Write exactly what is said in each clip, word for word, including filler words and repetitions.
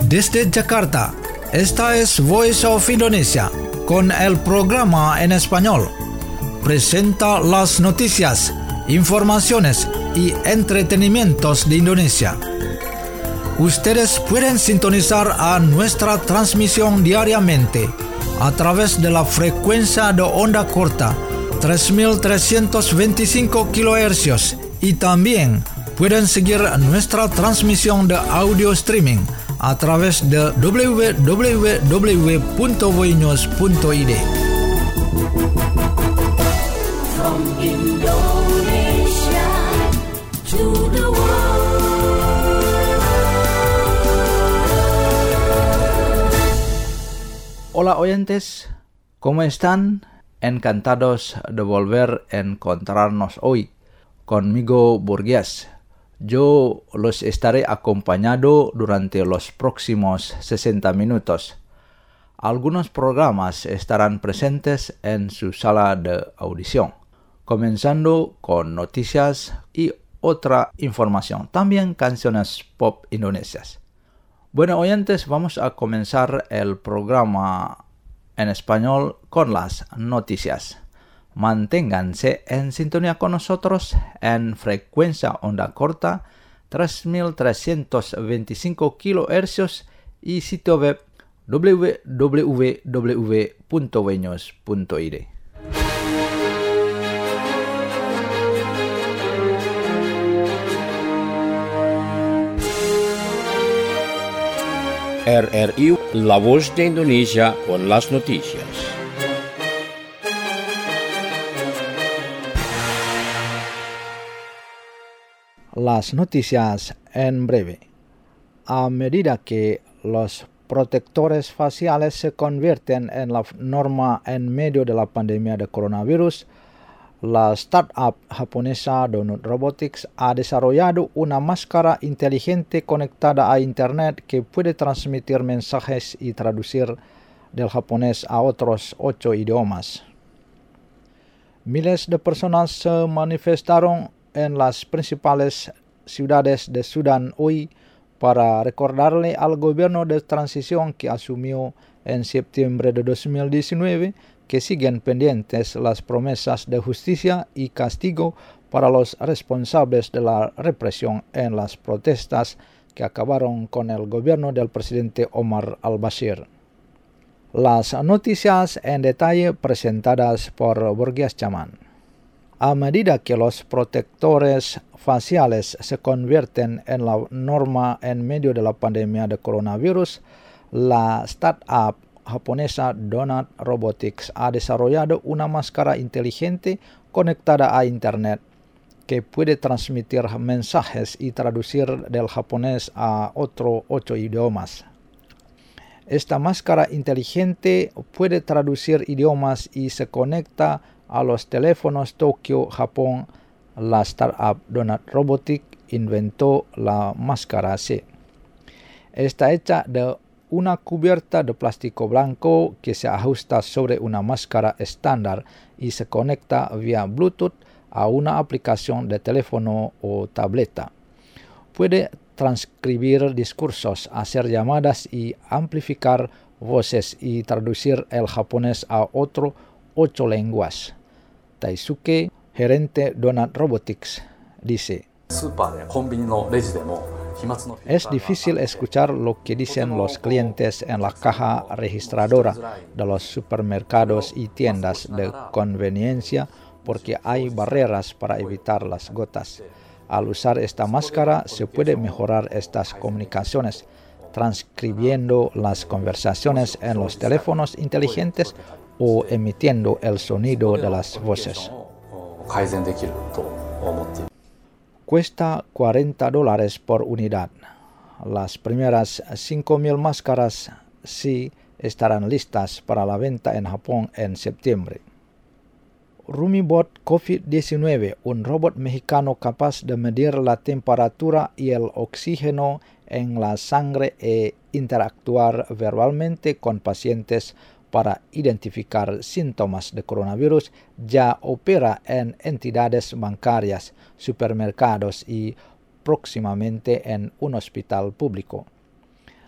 Desde Jakarta, esta es Voice of Indonesia, con el programa en español. Presenta las noticias, informaciones y entretenimientos de Indonesia. Ustedes pueden sintonizar a nuestra transmisión diariamente a través de la frecuencia de onda corta tres mil trescientos veinticinco kilohercios y también pueden seguir nuestra transmisión de audio streaming a través de doble u doble u doble u punto voinews punto i d. From Indonesia to the world. Hola oyentes, ¿cómo están? Encantados de volver a encontrarnos hoy. Conmigo Burgués. Yo los estaré acompañando durante los próximos sesenta minutos. Algunos programas estarán presentes en su sala de audición, comenzando con noticias y otra información, también canciones pop indonesias. Bueno, oyentes, vamos a comenzar el programa en español con las noticias. Manténganse en sintonía con nosotros en frecuencia onda corta tres mil trescientos veinticinco kilohercios y sitio web doble u doble u doble u punto voinews punto i d. R R I, La Voz de Indonesia con las noticias. Las noticias en breve. A medida que los protectores faciales se convierten en la norma en medio de la pandemia de coronavirus, la startup japonesa Donut Robotics ha desarrollado una máscara inteligente conectada a Internet que puede transmitir mensajes y traducir del japonés a otros ocho idiomas. Miles de personas se manifestaron en las principales ciudades de Sudán hoy para recordarle al gobierno de transición que asumió en septiembre de dos mil diecinueve que siguen pendientes las promesas de justicia y castigo para los responsables de la represión en las protestas que acabaron con el gobierno del presidente Omar al-Bashir. Las noticias en detalle presentadas por Burgués Chaman. A medida que los protectores faciales se convierten en la norma en medio de la pandemia de coronavirus, la startup japonesa Donut Robotics ha desarrollado una máscara inteligente conectada a Internet que puede transmitir mensajes y traducir del japonés a otros ocho idiomas. Esta máscara inteligente puede traducir idiomas y se conecta a los teléfonos Tokyo, Japón. La startup Donut Robotics inventó la máscara C. Está hecha de una cubierta de plástico blanco que se ajusta sobre una máscara estándar y se conecta vía Bluetooth a una aplicación de teléfono o tableta. Puede transcribir discursos, hacer llamadas y amplificar voces y traducir el japonés a otro ocho lenguas. Taisuke, gerente Donut Robotics, dice: es difícil escuchar lo que dicen los clientes en la caja registradora de los supermercados y tiendas de conveniencia porque hay barreras para evitar las gotas. Al usar esta máscara se puede mejorar estas comunicaciones, transcribiendo las conversaciones en los teléfonos inteligentes o emitiendo el sonido de las voces. Cuesta cuarenta dólares por unidad. Las primeras cinco mil máscaras sí estarán listas para la venta en Japón en septiembre. RumiBot COVID diecinueve, un robot mexicano capaz de medir la temperatura y el oxígeno en la sangre e interactuar verbalmente con pacientes para identificar síntomas de coronavirus, ya opera en entidades bancarias, supermercados y próximamente en un hospital público.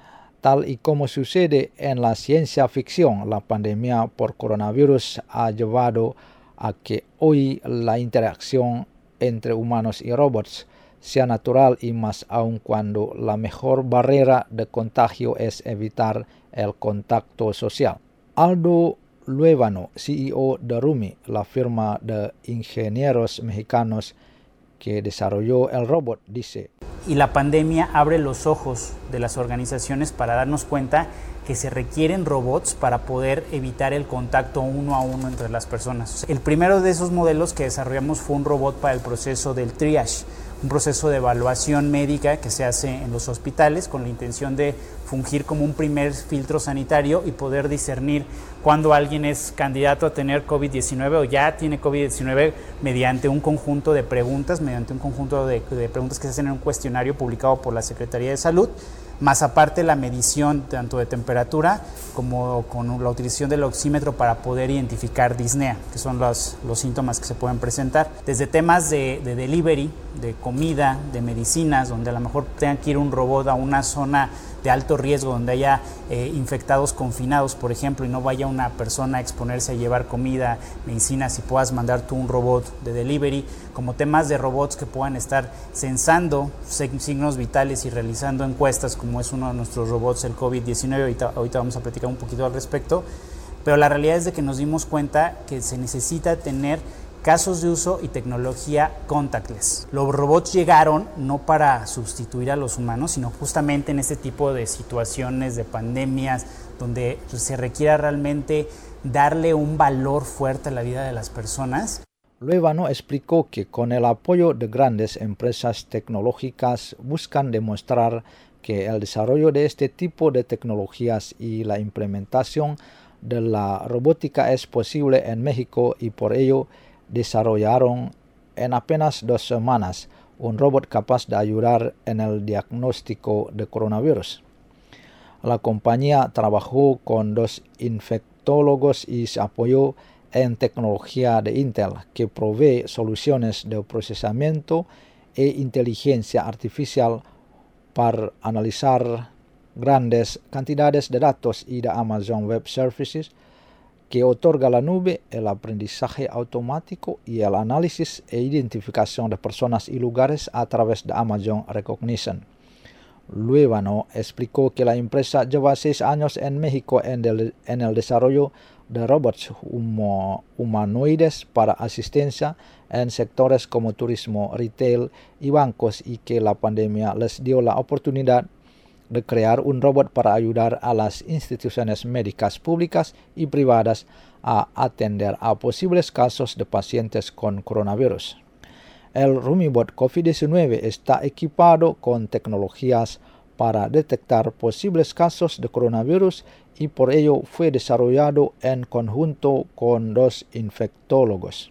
Tal y como sucede en la ciencia ficción, la pandemia por coronavirus ha llevado a que hoy la interacción entre humanos y robots sea natural y más aún cuando la mejor barrera de contagio es evitar el contacto social. Aldo Luevano, C E O de Rumi, la firma de ingenieros mexicanos que desarrolló el robot, dice: y la pandemia abre los ojos de las organizaciones para darnos cuenta que se requieren robots para poder evitar el contacto uno a uno entre las personas. El primero de esos modelos que desarrollamos fue un robot para el proceso del triage, un proceso de evaluación médica que se hace en los hospitales con la intención de fungir como un primer filtro sanitario y poder discernir cuando alguien es candidato a tener COVID diecinueve o ya tiene COVID diecinueve mediante un conjunto de preguntas, mediante un conjunto de, de preguntas que se hacen en un cuestionario publicado por la Secretaría de Salud, más aparte la medición tanto de temperatura como con la utilización del oxímetro para poder identificar disnea, que son los, los síntomas que se pueden presentar. Desde temas de, de delivery, de comida, de medicinas, donde a lo mejor tengan que ir un robot a una zona de alto riesgo, donde haya eh, infectados confinados, por ejemplo, y no vaya una persona a exponerse a llevar comida, medicinas, y puedas mandar tú un robot de delivery, como temas de robots que puedan estar censando signos vitales y realizando encuestas, como es uno de nuestros robots, el COVID diecinueve, ahorita, ahorita vamos a platicar un poquito al respecto, pero la realidad es de que nos dimos cuenta que se necesita tener casos de uso y tecnología contactless. Los robots llegaron no para sustituir a los humanos, sino justamente en este tipo de situaciones, de pandemias, donde se requiera realmente darle un valor fuerte a la vida de las personas. Luevano explicó que con el apoyo de grandes empresas tecnológicas buscan demostrar que el desarrollo de este tipo de tecnologías y la implementación de la robótica es posible en México, y por ello desarrollaron en apenas dos semanas un robot capaz de ayudar en el diagnóstico de coronavirus. La compañía trabajó con dos infectólogos y se apoyó en tecnología de Intel, que provee soluciones de procesamiento e inteligencia artificial para analizar grandes cantidades de datos y de Amazon Web Services, que otorga la nube, el aprendizaje automático y el análisis e identificación de personas y lugares a través de Amazon Recognition. Luevano explicó que la empresa lleva seis años en México en el, en el desarrollo de robots humo, humanoides para asistencia en sectores como turismo, retail y bancos, y que la pandemia les dio la oportunidad de crear un robot para ayudar a las instituciones médicas públicas y privadas a atender a posibles casos de pacientes con coronavirus. El RumiBot COVID diecinueve está equipado con tecnologías para detectar posibles casos de coronavirus y por ello fue desarrollado en conjunto con dos infectólogos.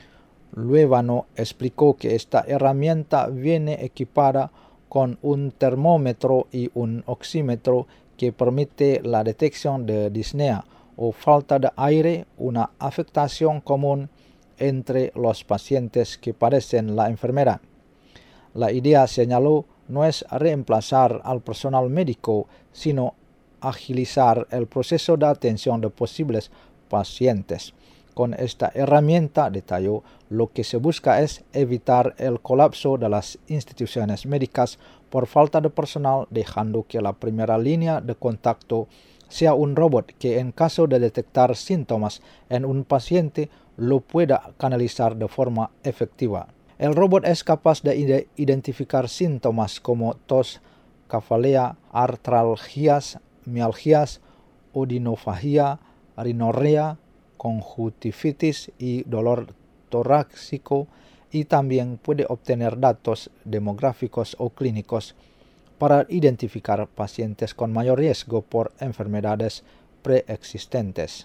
Luevano explicó que esta herramienta viene equipada con un termómetro y un oxímetro que permite la detección de disnea o falta de aire, una afectación común entre los pacientes que padecen la enfermedad. La idea, señaló, no es reemplazar al personal médico, sino agilizar el proceso de atención de posibles pacientes. Con esta herramienta, detalló, lo que se busca es evitar el colapso de las instituciones médicas por falta de personal, dejando que la primera línea de contacto sea un robot que, en caso de detectar síntomas en un paciente, lo pueda canalizar de forma efectiva. El robot es capaz de identificar síntomas como tos, cefalea, artralgias, mialgias, odinofagia, rinorrea, conjuntivitis y dolor torácico, y también puede obtener datos demográficos o clínicos para identificar pacientes con mayor riesgo por enfermedades preexistentes.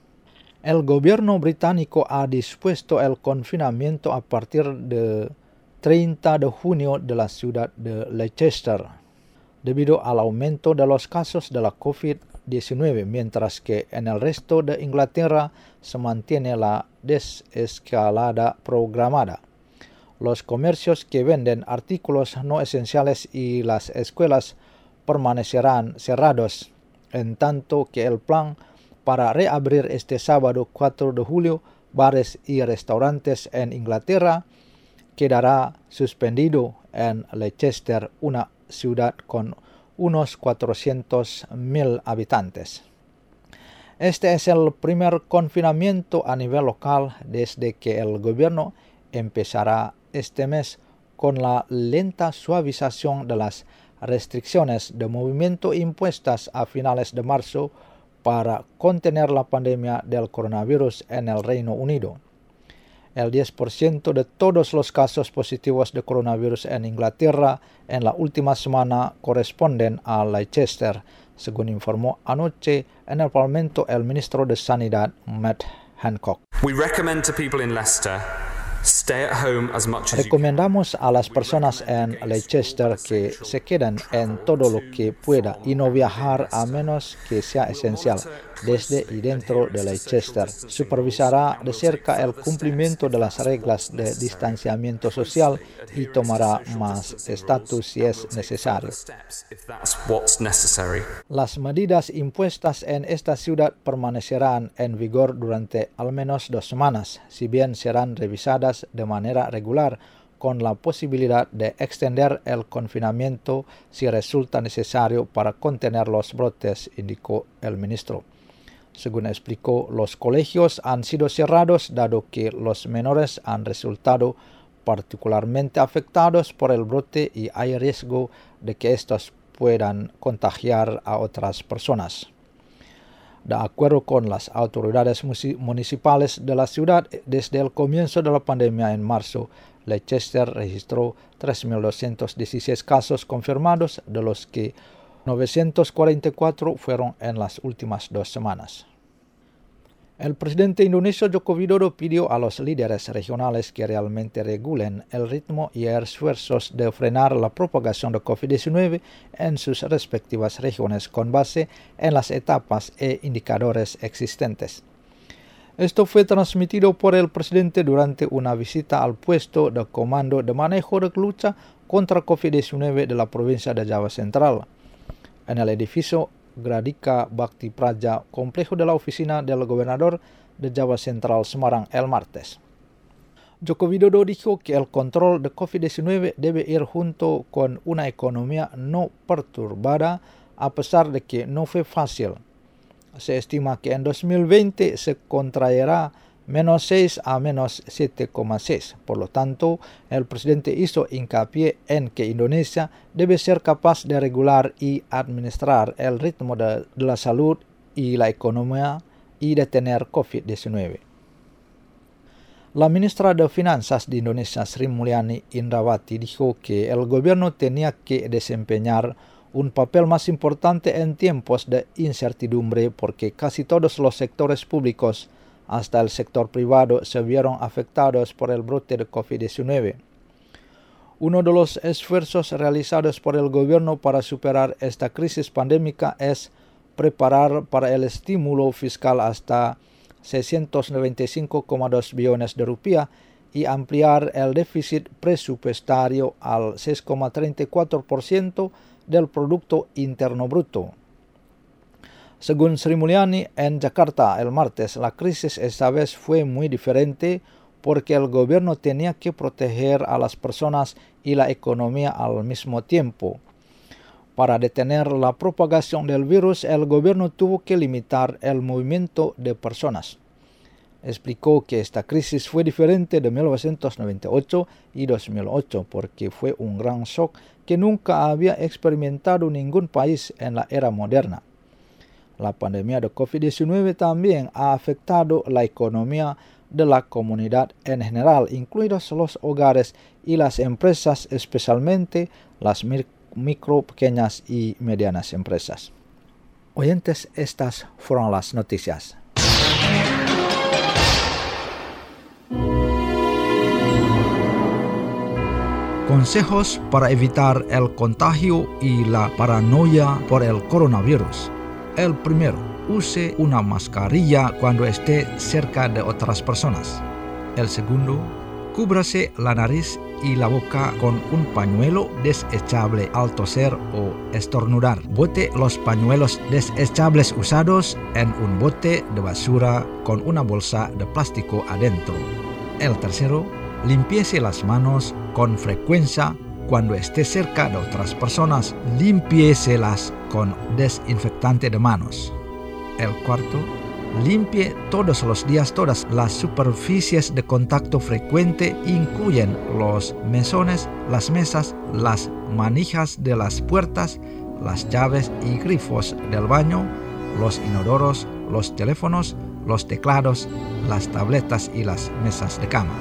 El gobierno británico ha dispuesto el confinamiento a partir del treinta de junio de la ciudad de Leicester, debido al aumento de los casos de la COVID diecinueve, mientras que en el resto de Inglaterra se mantiene la desescalada programada. Los comercios que venden artículos no esenciales y las escuelas permanecerán cerrados, en tanto que el plan para reabrir este sábado cuatro de julio bares y restaurantes en Inglaterra quedará suspendido en Leicester, una ciudad con unos cuatrocientos mil habitantes. Este es el primer confinamiento a nivel local desde que el gobierno empezará este mes con la lenta suavización de las restricciones de movimiento impuestas a finales de marzo para contener la pandemia del coronavirus en el Reino Unido. El diez por ciento de todos los casos positivos de coronavirus en Inglaterra en la última semana corresponden a Leicester, según informó anoche en el Parlamento el ministro de Sanidad, Matt Hancock. We recommend to people in Leicester stay at home as much as you can. Recomendamos a las personas en Leicester que se queden en todo lo que pueda y no viajar a menos que sea esencial desde y dentro de Leicester. Supervisará de cerca el cumplimiento de las reglas de distanciamiento social y tomará más estatus si es necesario. Las medidas impuestas en esta ciudad permanecerán en vigor durante al menos dos semanas, si bien serán revisadas de manera regular, con la posibilidad de extender el confinamiento si resulta necesario para contener los brotes, indicó el ministro. Según explicó, los colegios han sido cerrados dado que los menores han resultado particularmente afectados por el brote y hay riesgo de que estos puedan contagiar a otras personas. De acuerdo con las autoridades municipales de la ciudad, desde el comienzo de la pandemia en marzo, Leicester registró tres mil doscientos dieciséis casos confirmados, de los que novecientos cuarenta y cuatro fueron en las últimas dos semanas. El presidente indonesio Joko Widodo pidió a los líderes regionales que realmente regulen el ritmo y esfuerzos de frenar la propagación de COVID diecinueve en sus respectivas regiones con base en las etapas e indicadores existentes. Esto fue transmitido por el presidente durante una visita al puesto de comando de manejo de lucha contra COVID diecinueve de la provincia de Java Central, en el edificio Gradika Bakti Praja, complejo de la oficina del gobernador de Java Central Semarang el martes. Joko Widodo dijo que el control de COVID diecinueve debe ir junto con una economía no perturbada, a pesar de que no fue fácil. Se estima que en dos mil veinte se contraerá menos seis a menos siete coma seis. Por lo tanto, el presidente hizo hincapié en que Indonesia debe ser capaz de regular y administrar el ritmo de, de la salud y la economía y detener COVID diecinueve. La ministra de Finanzas de Indonesia, Sri Mulyani Indrawati, dijo que el gobierno tenía que desempeñar un papel más importante en tiempos de incertidumbre porque casi todos los sectores públicos, hasta el sector privado, se vieron afectados por el brote de COVID diecinueve. Uno de los esfuerzos realizados por el gobierno para superar esta crisis pandémica es preparar para el estímulo fiscal hasta seiscientos noventa y cinco coma dos billones de rupiah y ampliar el déficit presupuestario al seis coma treinta y cuatro por ciento del Producto Interno Bruto. Según Sri Mulyani en Jakarta el martes, la crisis esta vez fue muy diferente porque el gobierno tenía que proteger a las personas y la economía al mismo tiempo. Para detener la propagación del virus, el gobierno tuvo que limitar el movimiento de personas. Explicó que esta crisis fue diferente de mil novecientos noventa y ocho y dos mil ocho porque fue un gran shock que nunca había experimentado ningún país en la era moderna. La pandemia de COVID diecinueve también ha afectado la economía de la comunidad en general, incluidos los hogares y las empresas, especialmente las micro, pequeñas y medianas empresas. Oyentes, estas fueron las noticias. Consejos para evitar el contagio y la paranoia por el coronavirus. El primero, use una mascarilla cuando esté cerca de otras personas. El segundo, cúbrase la nariz y la boca con un pañuelo desechable al toser o estornudar. Bote los pañuelos desechables usados en un bote de basura con una bolsa de plástico adentro. El tercero, limpiese las manos con frecuencia cuando esté cerca de otras personas. Limpiéselas con desinfectante de manos. El cuarto, limpie todos los días todas las superficies de contacto frecuente, incluyen los mesones, las mesas, las manijas de las puertas, las llaves y grifos del baño, los inodoros, los teléfonos, los teclados, las tabletas y las mesas de cama.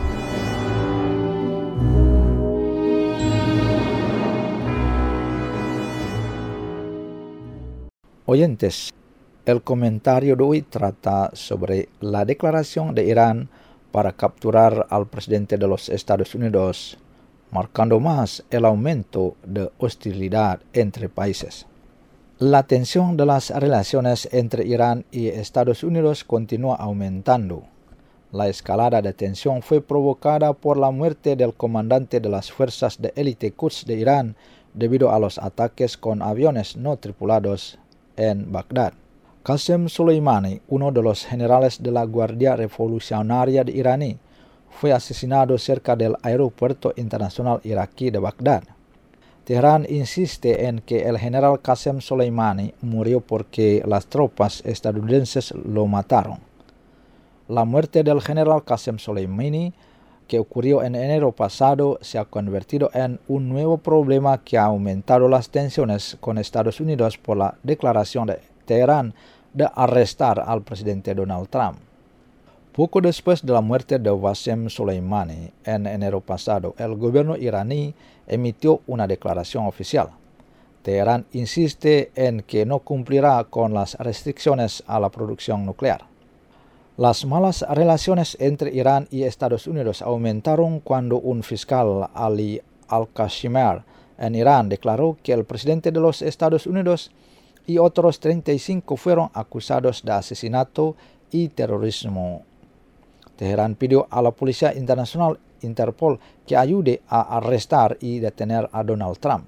Oyentes, el comentario de hoy trata sobre la declaración de Irán para capturar al presidente de los Estados Unidos, marcando más el aumento de hostilidad entre países. La tensión de las relaciones entre Irán y Estados Unidos continúa aumentando. La escalada de tensión fue provocada por la muerte del comandante de las fuerzas de élite Quds de Irán debido a los ataques con aviones no tripulados en Bagdad. Qasem Soleimani, uno de los generales de la Guardia Revolucionaria de iraní, fue asesinado cerca del aeropuerto internacional iraquí de Bagdad. Teherán insiste en que el general Qasem Soleimani murió porque las tropas estadounidenses lo mataron. La muerte del general Qasem Soleimani, que ocurrió en enero pasado, se ha convertido en un nuevo problema que ha aumentado las tensiones con Estados Unidos por la declaración de Teherán de arrestar al presidente Donald Trump. Poco después de la muerte de Qasem Soleimani en enero pasado, el gobierno iraní emitió una declaración oficial. Teherán insiste en que no cumplirá con las restricciones a la producción nuclear. Las malas relaciones entre Irán y Estados Unidos aumentaron cuando un fiscal, Ali Al-Kashmir, en Irán declaró que el presidente de los Estados Unidos y otros treinta y cinco fueron acusados de asesinato y terrorismo. Teherán pidió a la Policía Internacional Interpol que ayude a arrestar y detener a Donald Trump.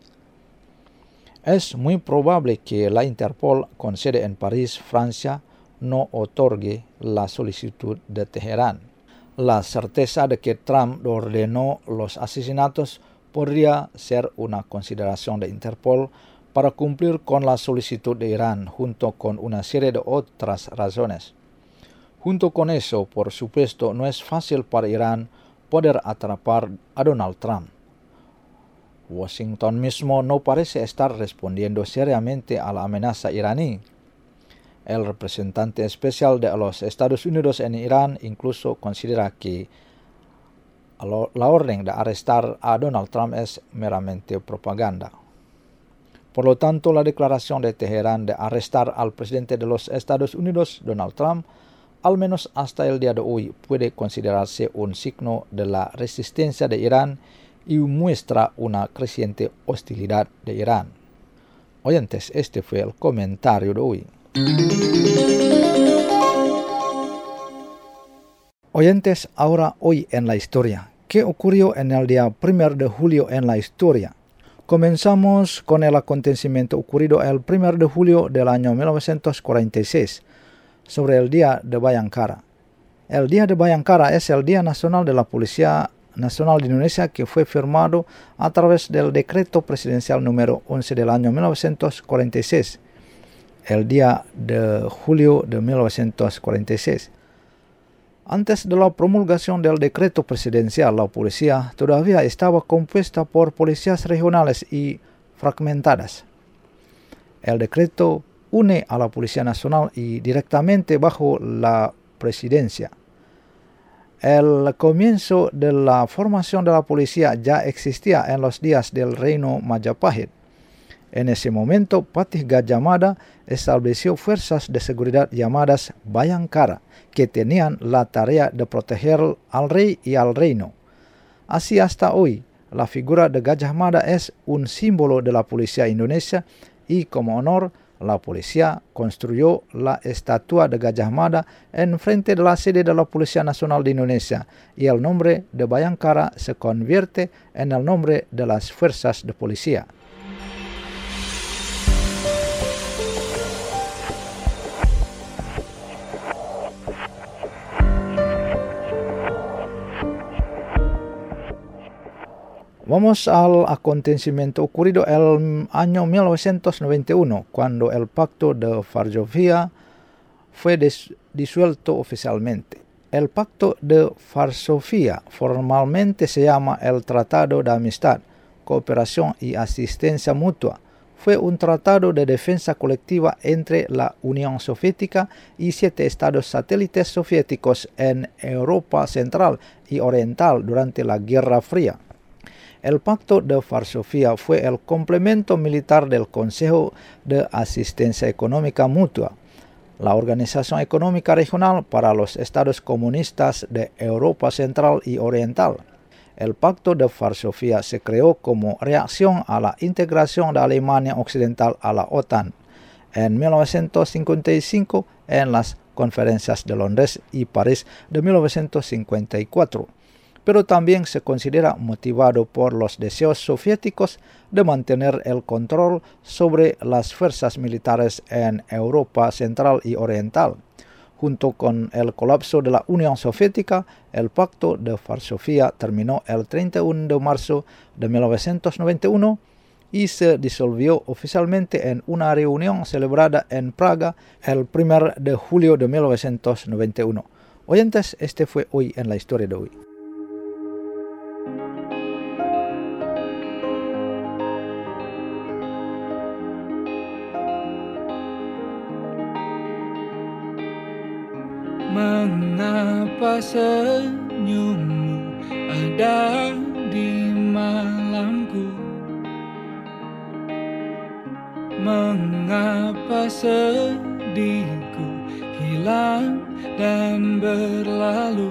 Es muy probable que la Interpol, con sede en París, Francia, no otorgue la solicitud de Teherán. La certeza de que Trump ordenó los asesinatos podría ser una consideración de Interpol para cumplir con la solicitud de Irán, junto con una serie de otras razones. Junto con eso, por supuesto, no es fácil para Irán poder atrapar a Donald Trump. Washington mismo no parece estar respondiendo seriamente a la amenaza iraní. El representante especial de los Estados Unidos en Irán incluso considera que la orden de arrestar a Donald Trump es meramente propaganda. Por lo tanto, la declaración de Teherán de arrestar al presidente de los Estados Unidos, Donald Trump, al menos hasta el día de hoy, puede considerarse un signo de la resistencia de Irán y muestra una creciente hostilidad de Irán. Oyentes, este fue el comentario de hoy. Oyentes, ahora hoy en la historia. ¿Qué ocurrió en el día primero de julio en la historia? Comenzamos con el acontecimiento ocurrido el primero de julio del año mil novecientos cuarenta y seis, sobre el Día de Bayangkara. El Día de Bayangkara es el Día Nacional de la Policía Nacional de Indonesia, que fue firmado a través del Decreto Presidencial número once del año mil novecientos cuarenta y seis, el día de julio de mil novecientos cuarenta y seis. Antes de la promulgación del decreto presidencial, la policía todavía estaba compuesta por policías regionales y fragmentadas. El decreto une a la Policía Nacional y directamente bajo la presidencia. El comienzo de la formación de la policía ya existía en los días del reino Majapahit. En ese momento, Patih Gajah Mada estableció fuerzas de seguridad llamadas Bayangkara, que tenían la tarea de proteger al rey y al reino. Así hasta hoy, la figura de Gajah Mada es un símbolo de la policía indonesia y como honor La policía construyó la estatua de Gajah Mada en frente de la sede de la Policía Nacional de Indonesia y el nombre de Bhayangkara se convierte en el nombre de las fuerzas de policía. Vamos al acontecimiento ocurrido el año mil novecientos noventa y uno, cuando el Pacto de Varsovia fue dis- disuelto oficialmente. El Pacto de Varsovia formalmente se llama el Tratado de Amistad, Cooperación y Asistencia Mutua. Fue un tratado de defensa colectiva entre la Unión Soviética y siete estados satélites soviéticos en Europa Central y Oriental durante la Guerra Fría. El Pacto de Varsovia fue el complemento militar del Consejo de Asistencia Económica Mutua, la organización económica regional para los estados comunistas de Europa Central y Oriental. El Pacto de Varsovia se creó como reacción a la integración de Alemania Occidental a la OTAN en mil novecientos cincuenta y cinco en las conferencias de Londres y París de mil novecientos cincuenta y cuatro. Pero también se considera motivado por los deseos soviéticos de mantener el control sobre las fuerzas militares en Europa Central y Oriental. Junto con el colapso de la Unión Soviética, el Pacto de Varsovia terminó el treinta y uno de marzo de mil novecientos noventa y uno y se disolvió oficialmente en una reunión celebrada en Praga el primero de julio de mil novecientos noventa y uno. Oyentes, este fue Hoy en la Historia de hoy. Mengapa senyummu ada di malamku? Mengapa sedihku hilang dan berlalu?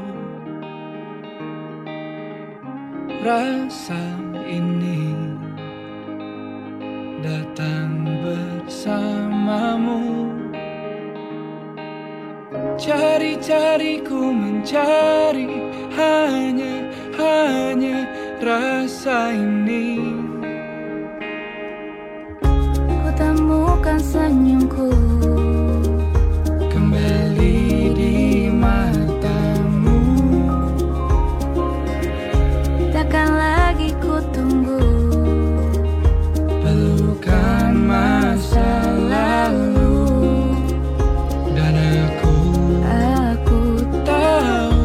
Rasa ini datang bersamamu. Cari-cari ku mencari hanya, hanya rasa ini. Ku temukan senyumku Kembali di matamu. takkan lagi ku tunggu Pelukan masa lalu. Dan aku aku tahu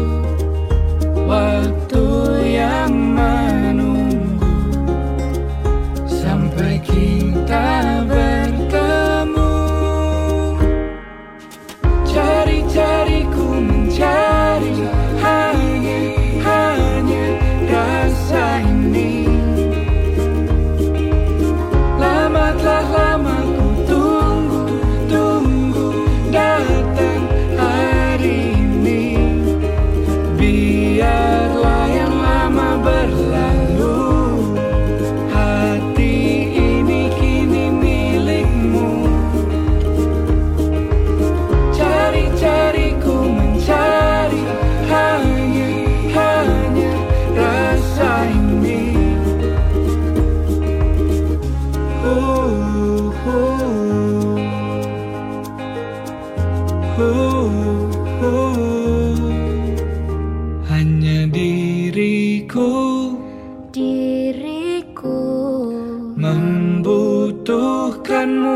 waktu yang menunggu sampai kita bertemu. Cari-cari ku mencari hanya, hanya rasa ini. Lama telah lama ku tunggu, tunggu datang hari ini. Biarlah yang lama berlalu, hati ini kini milikmu. Cari-cari ku mencari hanya, hanya rasa ini. Uh, uh, uh, uh. Hanya diriku diriku membutuhkanmu.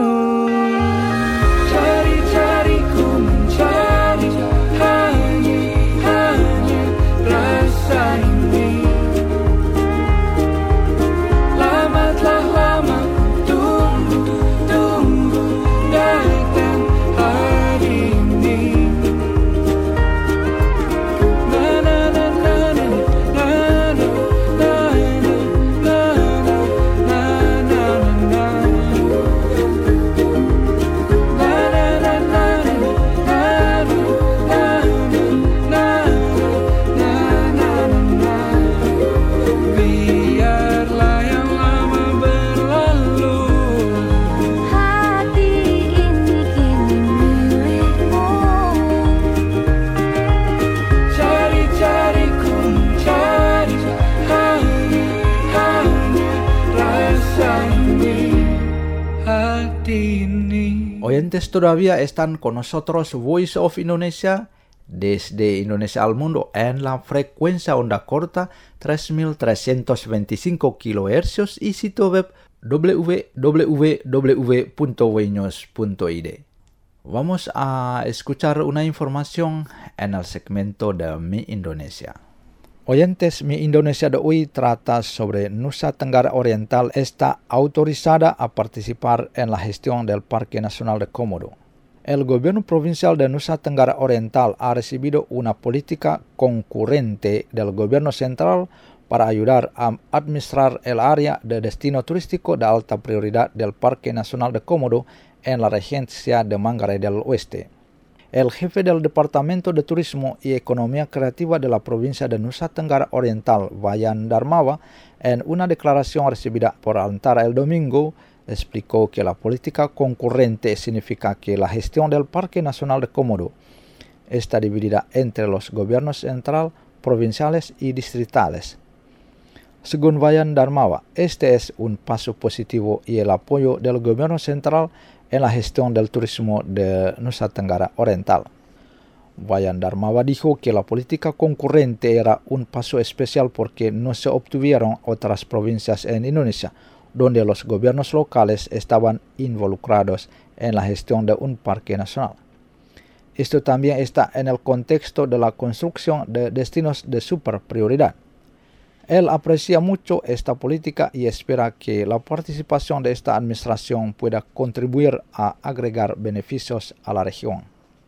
Cari-cari ku mencari hanya, hanya rasa ini. Lama telah lama ku tunggu, tunggu datang hari ini. Na na na na na na na na na Oyentes todavía están con nosotros Voice of Indonesia desde Indonesia al mundo en la frecuencia onda corta tres mil trescientos veinticinco kilohercios y sitio web w w w punto wenews punto i d. Vamos a escuchar una información en el segmento de Mi Indonesia. Oyentes, Mi Indonesia de hoy trata sobre Nusa Tenggara Oriental está autorizada a participar en la gestión del Parque Nacional de Komodo. El gobierno provincial de Nusa Tenggara Oriental ha recibido una política concurrente del gobierno central para ayudar a administrar el área de destino turístico de alta prioridad del Parque Nacional de Komodo en la regencia de Manggarai del Oeste. El jefe del Departamento de Turismo y Economía Creativa de la provincia de Nusa Tenggara Oriental, Wayan Darmawa, en una declaración recibida por Antara el domingo, explicó que la política concurrente significa que la gestión del Parque Nacional de Komodo está dividida entre los gobiernos central, provinciales y distritales. Según Wayan Darmawa, este es un paso positivo y el apoyo del gobierno central en la gestión del turismo de Nusa Tenggara Oriental. Wayan Darmawa dijo que la política concurrente era un paso especial porque no se obtuvieron otras provincias en Indonesia, donde los gobiernos locales estaban involucrados en la gestión de un parque nacional. Esto también está en el contexto de la construcción de destinos de super prioridad. Él aprecia mucho esta política y espera que la participación de esta administración pueda contribuir a agregar beneficios a la región.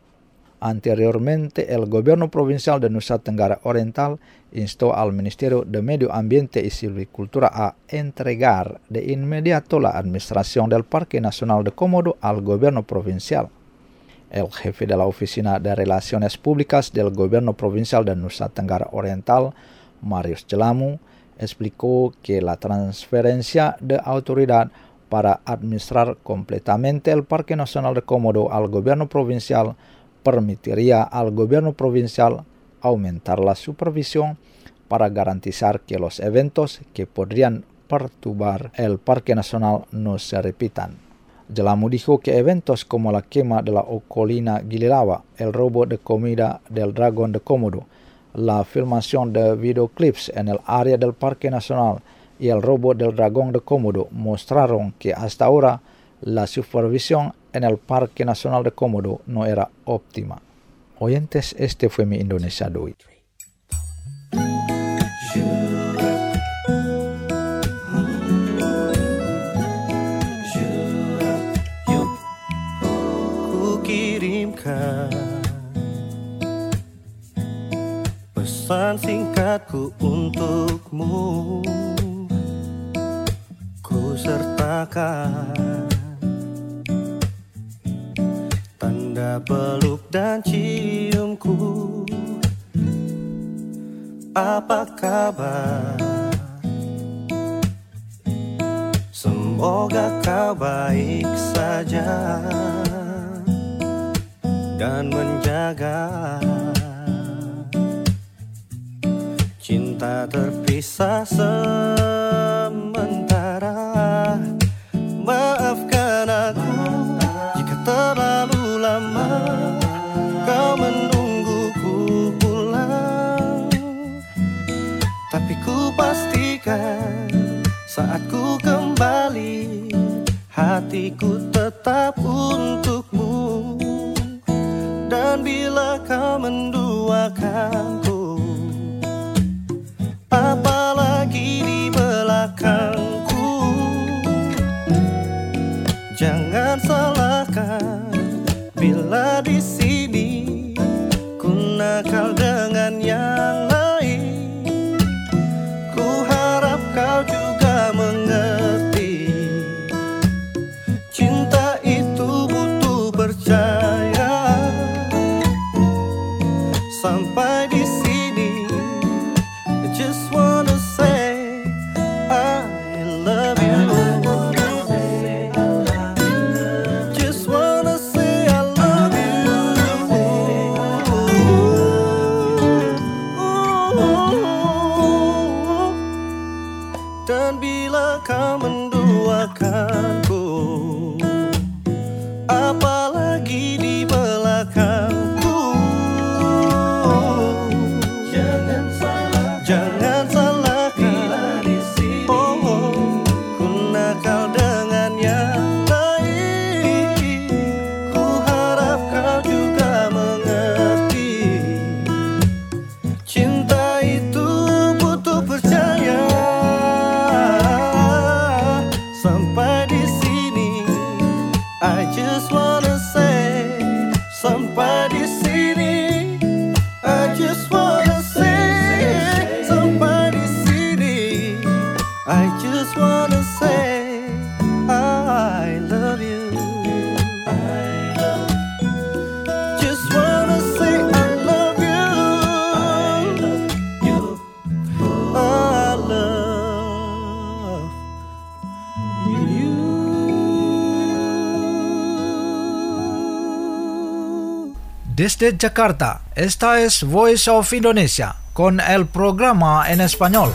Anteriormente, el gobierno provincial de Nusa Tenggara Oriental instó al Ministerio de Medio Ambiente y Silvicultura a entregar de inmediato la administración del Parque Nacional de Komodo al gobierno provincial. El jefe de la Oficina de Relaciones Públicas del gobierno provincial de Nusa Tenggara Oriental, Marius Jelamu, explicó que la transferencia de autoridad para administrar completamente el Parque Nacional de Komodo al gobierno provincial permitiría al gobierno provincial aumentar la supervisión para garantizar que los eventos que podrían perturbar el Parque Nacional no se repitan. Jelamu dijo que eventos como la quema de la ocolina Gililawa, el robo de comida del dragón de Komodo, la filmación de videoclips en el área del Parque Nacional y el robo del dragón de Komodo mostraron que hasta ahora la supervisión en el Parque Nacional de Komodo no era óptima. Oyentes, este fue Mi Indonesia de hoy. Ku kirimkan pesan singkatku untukmu, ku sertakan tanda peluk dan ciumku. Apa kabar? Semoga kau baik saja dan menjaga cinta terpisah sementara. Maafkan aku jika terlalu lama kau menungguku pulang, tapi ku pastikan saat ku kembali hatiku tetap untukmu. Dan bila kau menduakanku, apalagi di belakangku, jangan salahkan bila di sini ku nakal dengan yang lain. Ku harap kau juga mengerti, cinta itu butuh percaya. Sampai di sini, I just wanna say I love you. Just wanna say I love you. Dan bila kau menduakanku, apa Desde Jakarta, esta es Voice of Indonesia con el programa en español.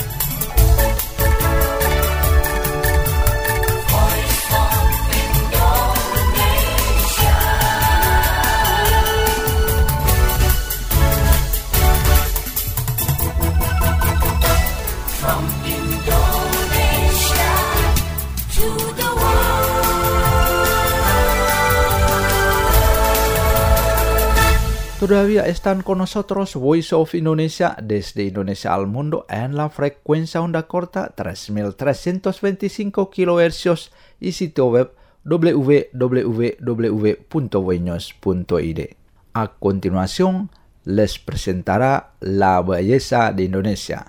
Todavía están con nosotros Voice of Indonesia desde Indonesia al mundo en la frecuencia onda corta tres mil trescientos veinticinco kilohercios y sitio web w w w punto voinews punto i d. A continuación, les presentará la belleza de Indonesia.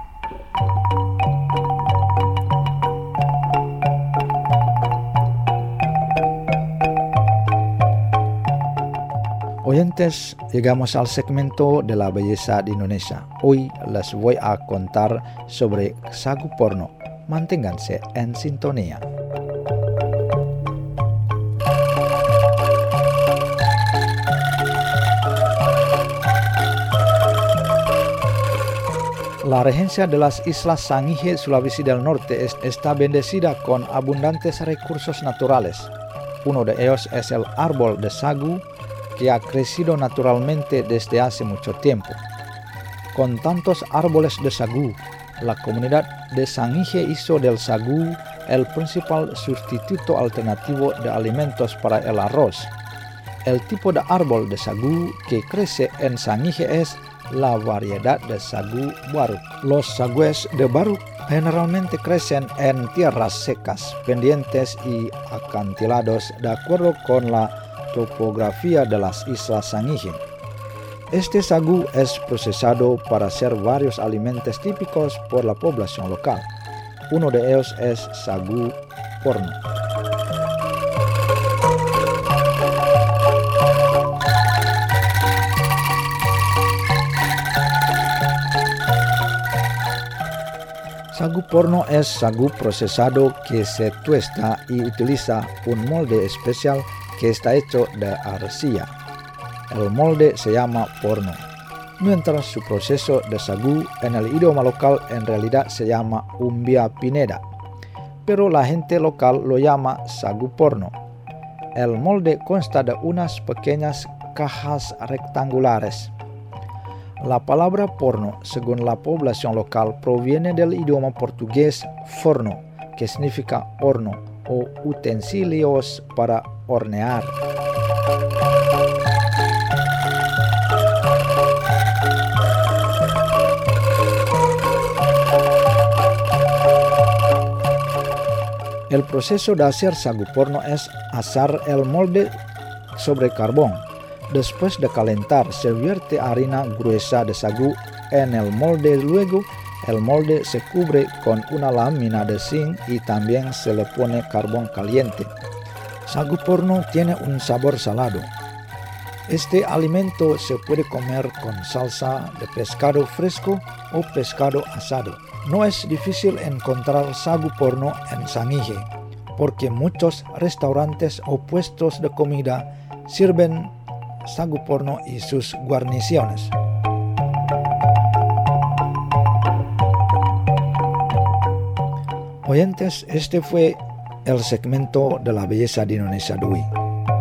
Oyentes, llegamos al segmento de la belleza de Indonesia. Hoy les voy a contar sobre sagu porno. Manténganse en sintonía. La regencia de las islas Sangihe, Sulawesi del Norte, es, está bendecida con abundantes recursos naturales. Uno de ellos es el árbol de sagu, que ha crecido naturalmente desde hace mucho tiempo. Con tantos árboles de sagu, la comunidad de Sangihe hizo del sagu el principal sustituto alternativo de alimentos para el arroz. El tipo de árbol de sagu que crece en Sangihe es la variedad de sagu baruk. Los sagues de baruk generalmente crecen en tierras secas, pendientes y acantilados de acuerdo con la topografía de las islas Sangihe. Este sagu es procesado para hacer varios alimentos típicos por la población local. Uno de ellos es sagu porno. Sagu porno es sagu procesado que se tuesta y utiliza un molde especial que está hecho de arcilla. El molde se llama porno, mientras su proceso de sagu en el idioma local en realidad se llama umbia pineda, pero la gente local lo llama sagu porno. El molde consta de unas pequeñas cajas rectangulares. La palabra porno, según la población local, proviene del idioma portugués forno, que significa horno o utensilios para hornear. El proceso de hacer sagu porno es asar el molde sobre carbón. Después de calentar, se vierte harina gruesa de sagu en el molde. Luego, el molde se cubre con una lámina de zinc y también se le pone carbón caliente. Sagu porno tiene un sabor salado. Este alimento se puede comer con salsa de pescado fresco o pescado asado. No es difícil encontrar sagu porno en Sangihe, porque muchos restaurantes o puestos de comida sirven sagu porno y sus guarniciones. Oyentes, este fue el segmento de la belleza de Indonesia de hoy.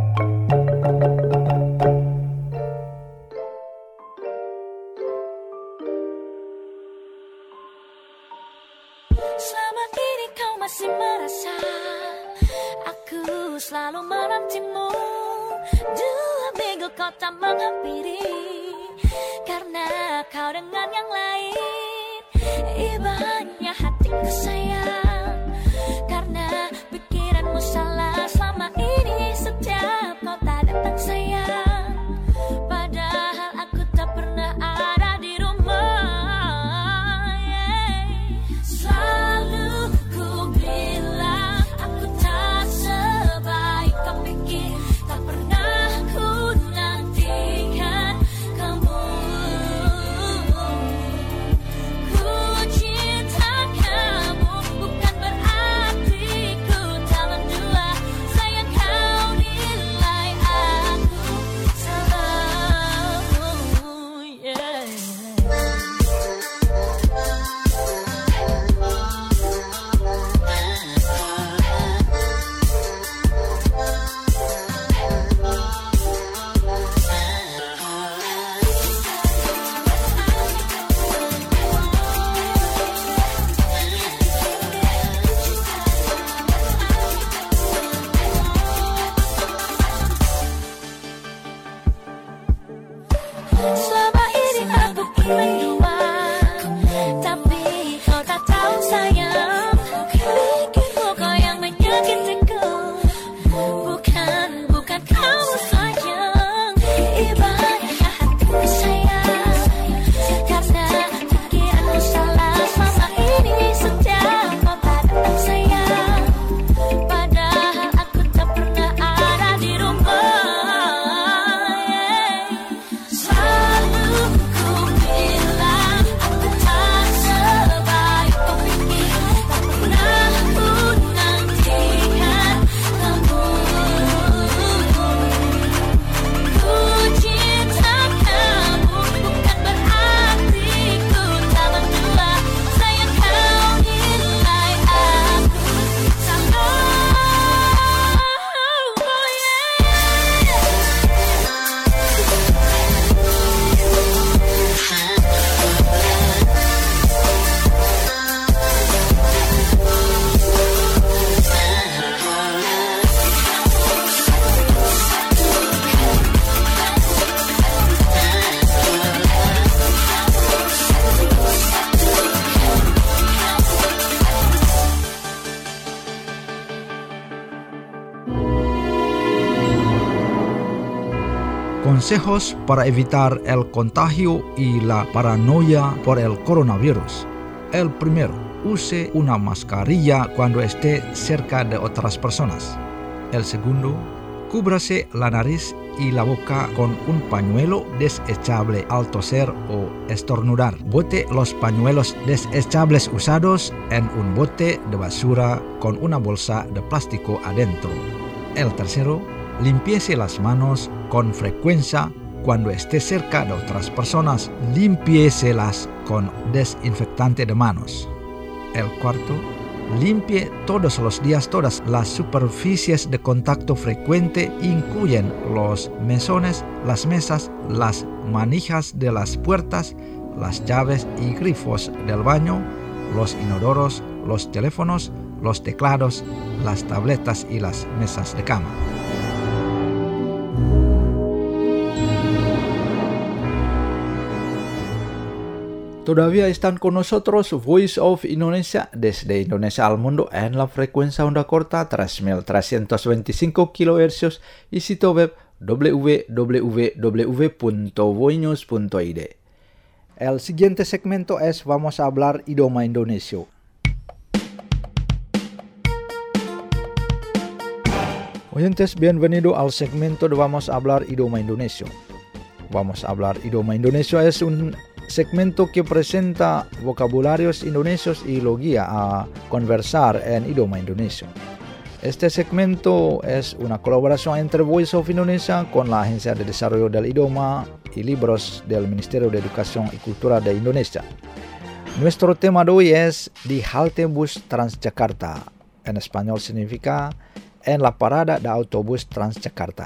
Selama ini kau masih merasa aku selalu menantimu. Dua minggu kau tak menghampiri karena kau dengan yang lain. Ibanya hatiku sayang karena pikiranmu salah selama ini. Setiap kau tak datang sayang, padahal aku tak pernah ada di rumah. Yeah. Selalu ku bilang aku tak sebaik kau pikir, tak pernah ku nantikan kamu. Ku cinta kamu Consejos para evitar el contagio y la paranoia por el coronavirus. El primero, use una mascarilla cuando esté cerca de otras personas. El segundo, cúbrase la nariz y la boca con un pañuelo desechable al toser o estornudar. Bote los pañuelos desechables usados en un bote de basura con una bolsa de plástico adentro. El tercero, limpiese las manos con frecuencia cuando esté cerca de otras personas. Limpiéselas con desinfectante de manos. El cuarto, limpie todos los días todas las superficies de contacto frecuente, incluyen los mesones, las mesas, las manijas de las puertas, las llaves y grifos del baño, los inodoros, los teléfonos, los teclados, las tabletas y las mesas de cama. Todavía están con nosotros Voice of Indonesia desde Indonesia al mundo en la frecuencia onda corta tres mil trescientos veinticinco kilohercios y sitio web w w w punto voinews punto i d. El siguiente segmento es Vamos a hablar idioma Indonesia. Oyentes, bienvenido al segmento de Vamos a hablar idioma Indonesia. Vamos a hablar idioma Indonesia es un segmento que presenta vocabularios indonesios y lo guía a conversar en idioma indonesio. Este segmento es una colaboración entre Voice of Indonesia con la Agencia de Desarrollo del Idioma y Libros del Ministerio de Educación y Cultura de Indonesia. Nuestro tema de hoy es di halte bus Transjakarta. En español significa en la parada de autobús Transjakarta.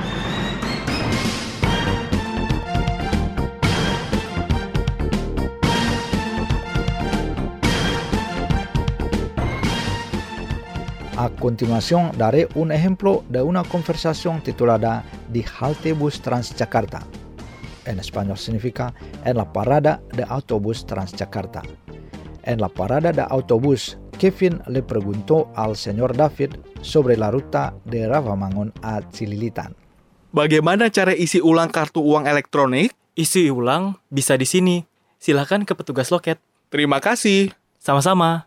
A continuación daré un ejemplo de una conversación titulada Di halte bus Transjakarta. En español significa en la parada de autobús Transjakarta. En la parada de autobús, Kevin le preguntó al señor David sobre la ruta de Rawamangun a Cililitan. Bagaimana cara isi ulang kartu uang elektronik? Isi ulang bisa di sini. Silakan ke petugas loket. Terima kasih. Sama-sama.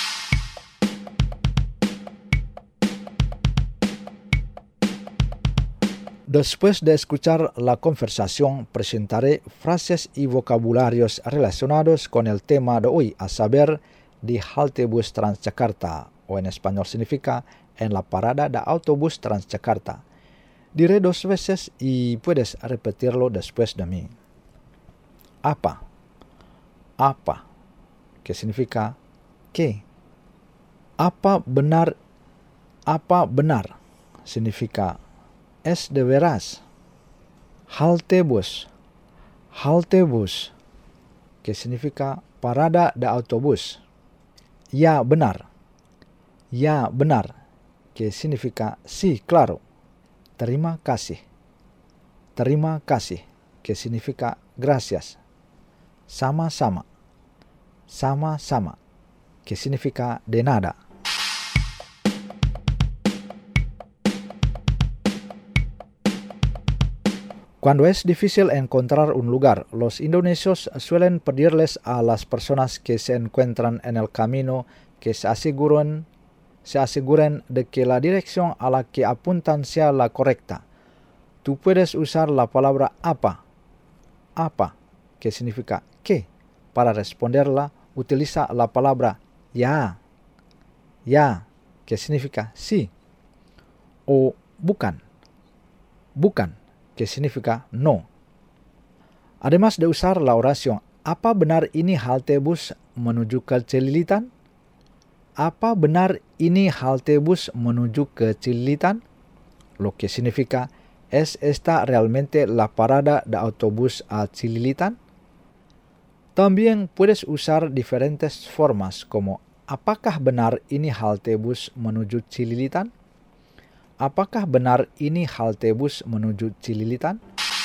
Después de escuchar la conversación, presentaré frases y vocabularios relacionados con el tema de hoy, a saber, di halte bus Transjakarta, o en español significa en la parada de autobús Transjakarta. Diré dos veces y puedes repetirlo después de mí. Apa. Apa, que significa ¿qué? Apa benar. Apa benar, significa es de veras. Halte bus. Halte bus, que significa parada de autobús. Ya benar. Ya benar, que significa sí, claro. Terima kasih. Terima kasih, que significa gracias. Sama-sama. Sama-sama, que significa de nada. Cuando es difícil encontrar un lugar, los indonesios suelen pedirles a las personas que se encuentran en el camino que se aseguren, se aseguren de que la dirección a la que apuntan sea la correcta. Tú puedes usar la palabra apa, apa, que significa ¿qué? Para responderla, utiliza la palabra ya, ya, que significa sí, o bukan, bukan, que significa no. Además de usar la oración, ¿apa benar ini halte bus menuju ke Cililitan? ¿Apa benar ini halte bus menuju ke Cililitan? Lo que significa, ¿es esta realmente la parada de autobús a Cililitan? También puedes usar diferentes formas como ¿apakah benar ini halte bus menuju Cililitan? Apakah benar ini halte bus menuju Cililitan?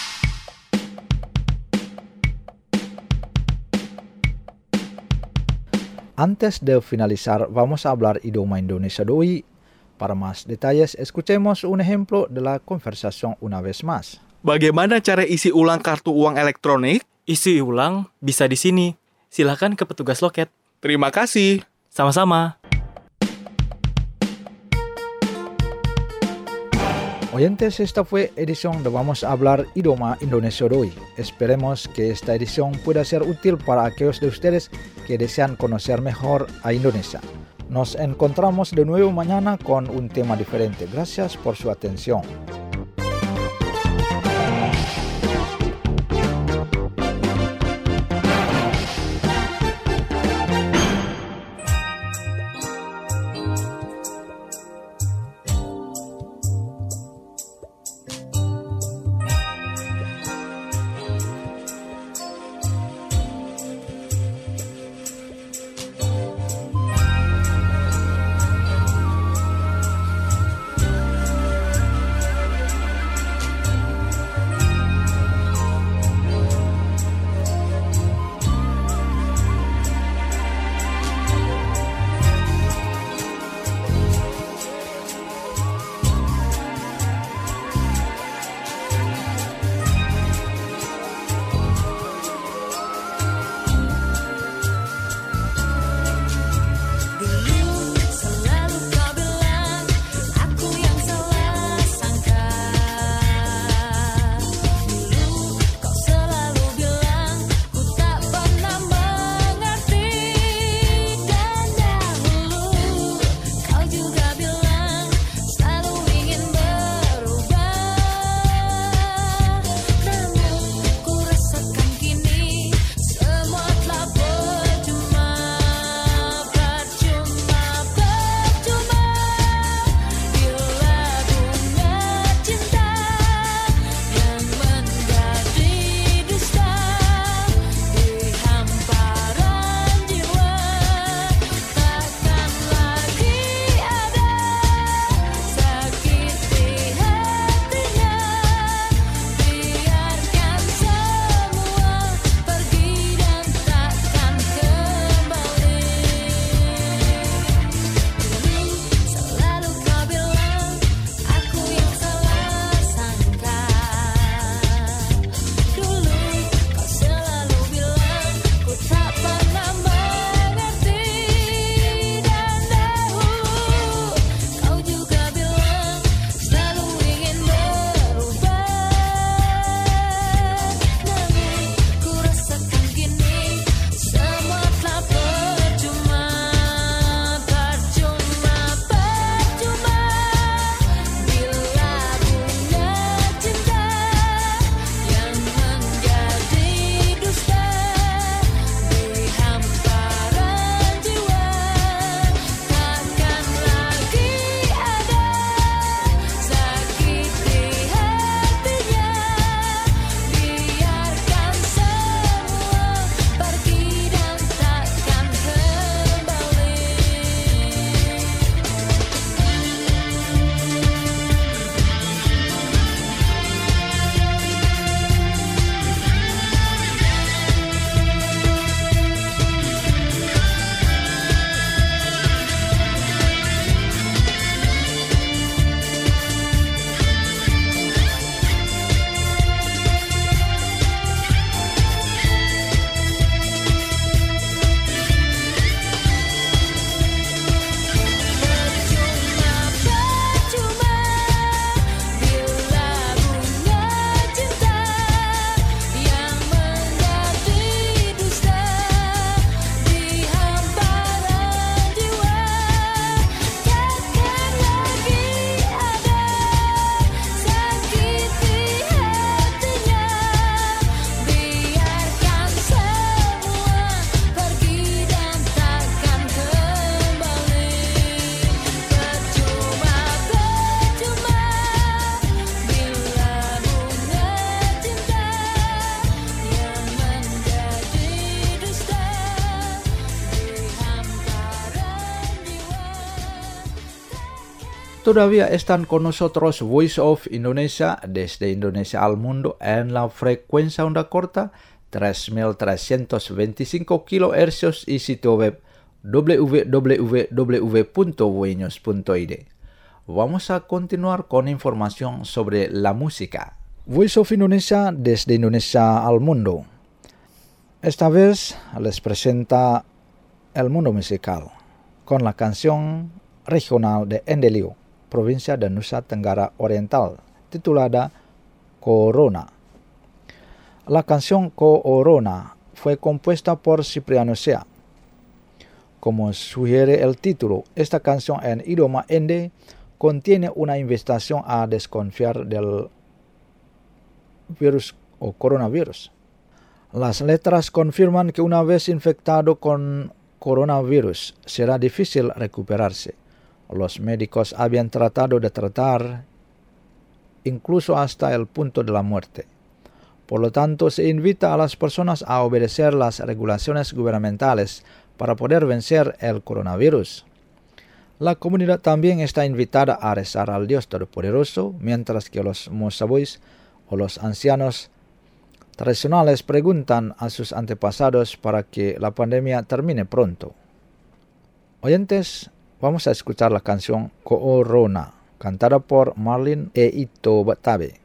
Antes de finalizar, vamos a hablar idioma Indonesia de hoy. Para más detalles, escuchemos un ejemplo de la conversación una vez más. Bagaimana cara isi ulang kartu uang elektronik? Isi ulang bisa di sini. Silakan ke petugas loket. Terima kasih. Sama-sama. Oyentes, esta fue edición de Vamos a Hablar Idioma Indonesia de hoy. Esperemos que esta edición pueda ser útil para aquellos de ustedes que desean conocer mejor a Indonesia. Nos encontramos de nuevo mañana con un tema diferente. Gracias por su atención. Todavía están con nosotros Voice of Indonesia desde Indonesia al mundo en la frecuencia onda corta tres mil trescientos veinticinco kilohercios y sitio web w w w punto voinews punto i d. Vamos a continuar con información sobre la música. Voice of Indonesia desde Indonesia al mundo. Esta vez les presenta el mundo musical con la canción regional de Endelio, provincia de Nusa Tenggara Oriental, titulada Corona. La canción Corona fue compuesta por Cipriano Sea. Como sugiere el título, esta canción en idioma ende contiene una invitación a desconfiar del virus o coronavirus. Las letras confirman que una vez infectado con coronavirus será difícil recuperarse. Los médicos habían tratado de tratar incluso hasta el punto de la muerte. Por lo tanto, se invita a las personas a obedecer las regulaciones gubernamentales para poder vencer el coronavirus. La comunidad también está invitada a rezar al Dios Todopoderoso, mientras que los mosabois o los ancianos tradicionales preguntan a sus antepasados para que la pandemia termine pronto. Oyentes, vamos a escuchar la canción Corona, cantada por Marlin e Ito Batabe.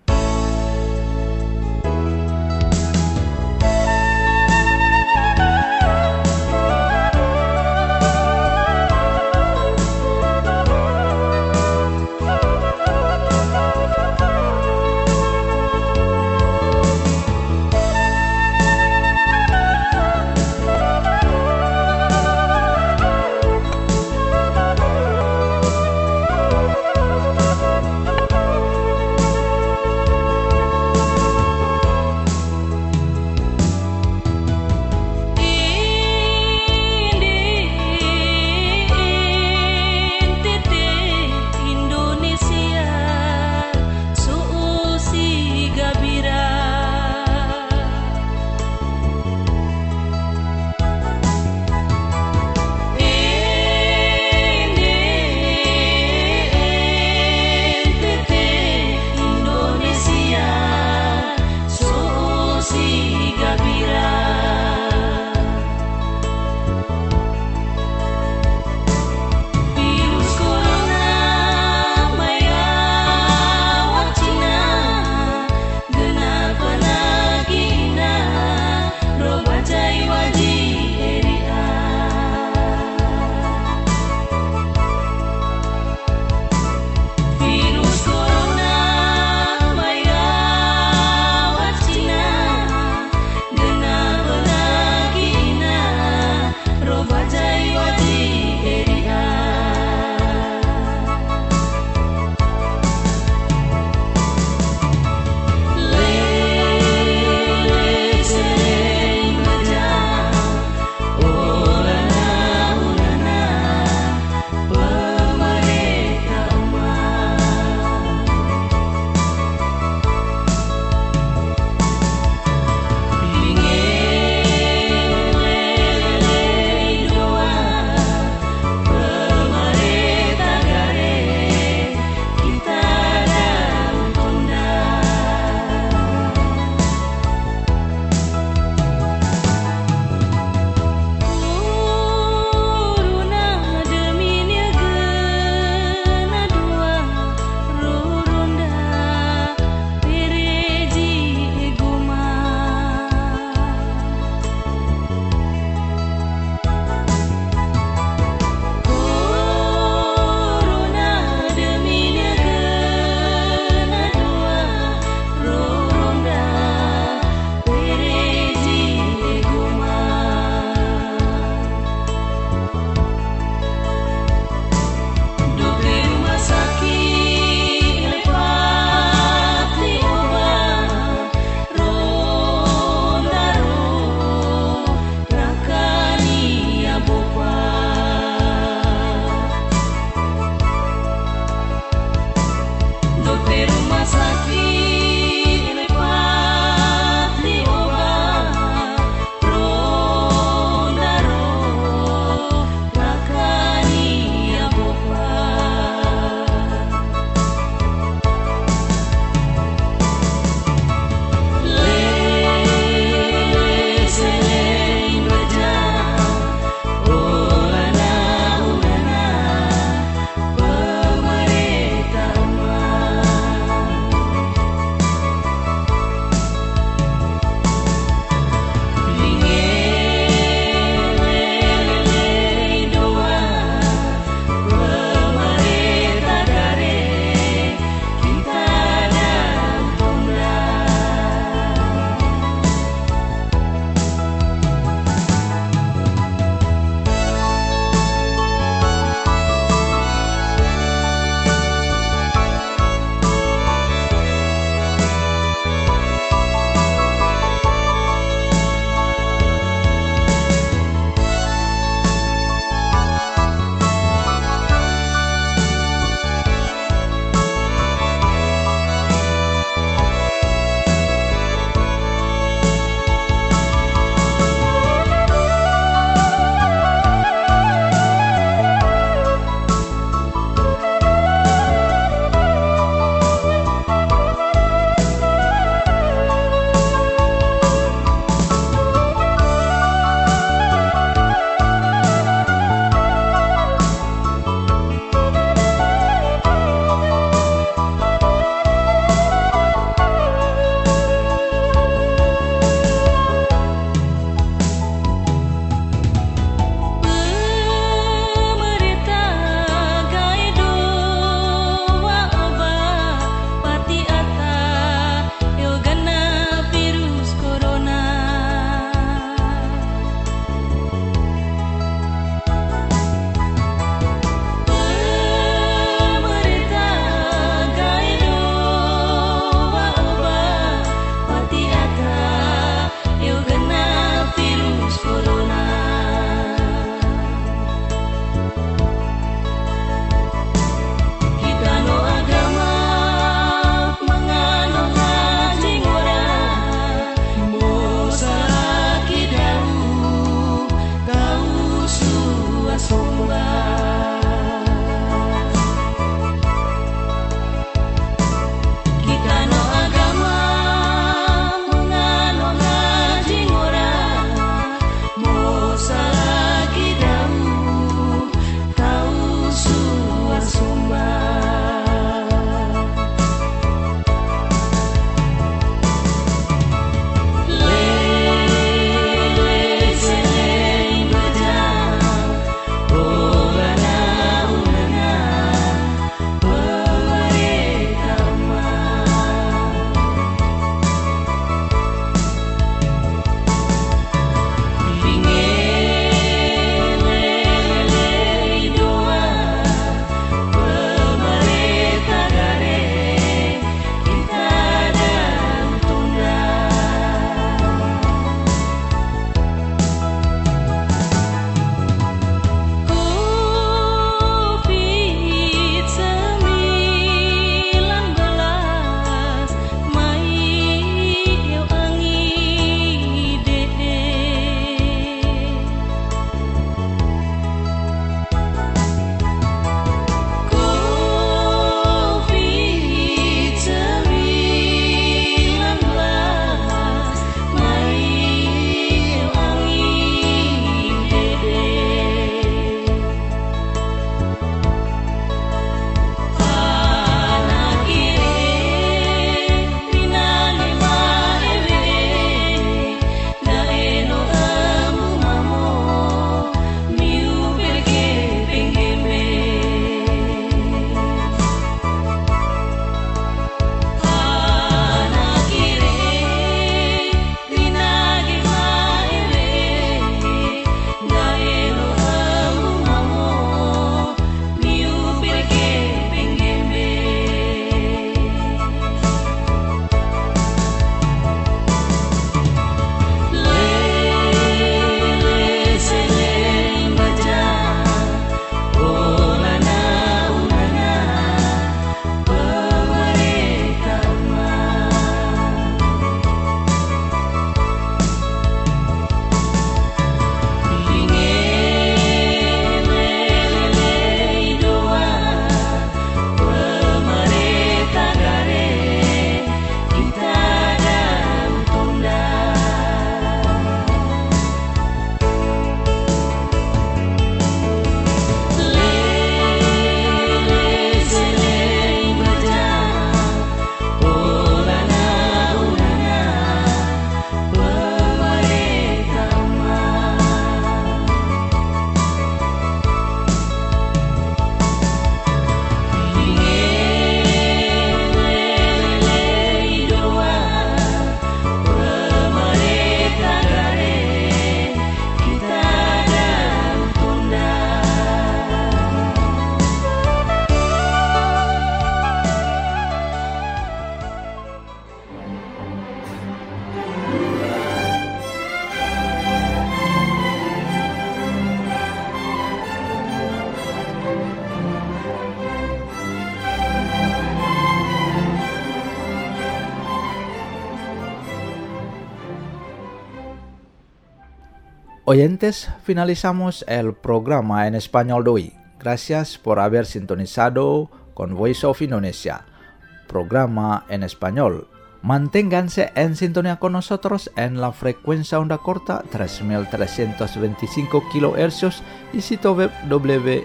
Oyentes, finalizamos el programa en español de hoy. Gracias por haber sintonizado con Voice of Indonesia, programa en español. Manténganse en sintonía con nosotros en la frecuencia onda corta tres mil trescientos veinticinco kilohercios y sitio web w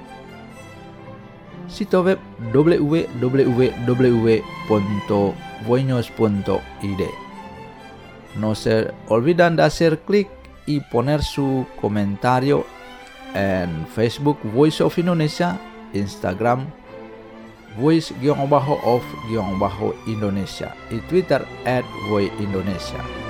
sitio web w w w punto voinos punto i d. No se olvidan de hacer clic y poner su comentario en Facebook Voice of Indonesia, Instagram voice-of-indonesia y Twitter at voice indonesia.